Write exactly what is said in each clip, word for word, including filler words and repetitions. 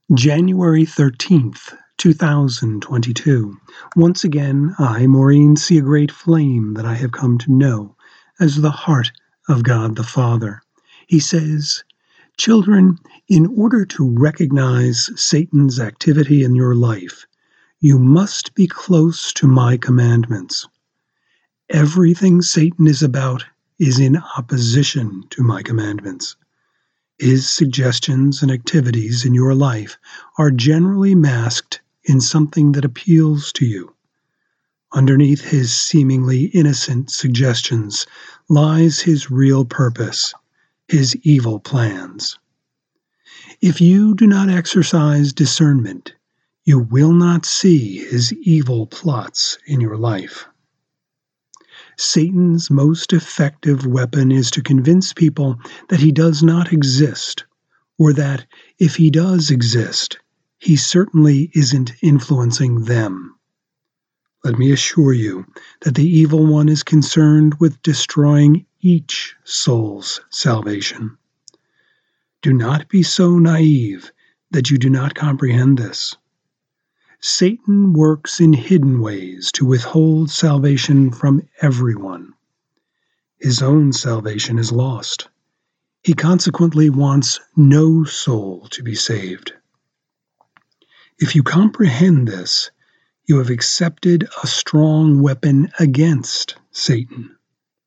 January thirteenth, two thousand twenty-two. Once again, I, Maureen, see a great flame that I have come to know as the heart of God the Father. He says, "Children, in order to recognize Satan's activity in your life, you must be close to my commandments. Everything Satan is about is in opposition to my commandments. His suggestions and activities in your life are generally masked in something that appeals to you. Underneath his seemingly innocent suggestions lies his real purpose, his evil plans. If you do not exercise discernment, you will not see his evil plots in your life. Satan's most effective weapon is to convince people that he does not exist, or that if he does exist, he certainly isn't influencing them. Let me assure you that the evil one is concerned with destroying each soul's salvation. Do not be so naive that you do not comprehend this. Satan works in hidden ways to withhold salvation from everyone. His own salvation is lost. He consequently wants no soul to be saved. If you comprehend this, you have accepted a strong weapon against Satan."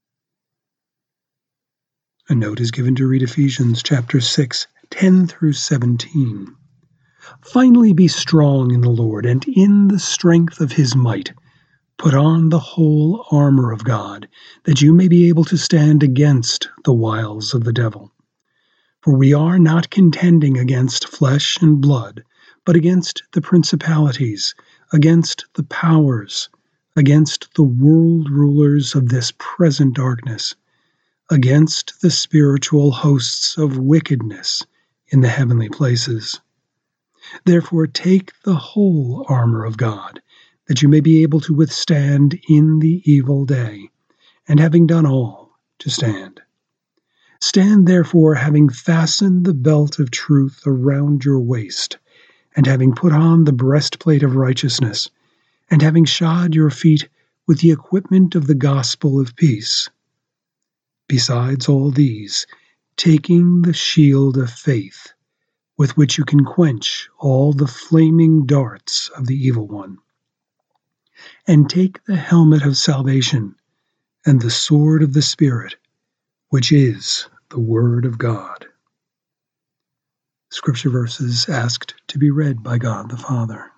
A note is given to read Ephesians chapter six, ten through seventeen. "Finally be strong in the Lord and in the strength of his might. Put on the whole armor of God, that you may be able to stand against the wiles of the devil. For we are not contending against flesh and blood, but against the principalities, against the powers, against the world rulers of this present darkness, against the spiritual hosts of wickedness in the heavenly places. Therefore take the whole armor of God, that you may be able to withstand in the evil day, and having done all, to stand. Stand therefore, having fastened the belt of truth around your waist, and having put on the breastplate of righteousness, and having shod your feet with the equipment of the gospel of peace. Besides all these, taking the shield of faith, with which you can quench all the flaming darts of the evil one. And take the helmet of salvation and the sword of the Spirit, which is the Word of God." Scripture verses asked to be read by God the Father.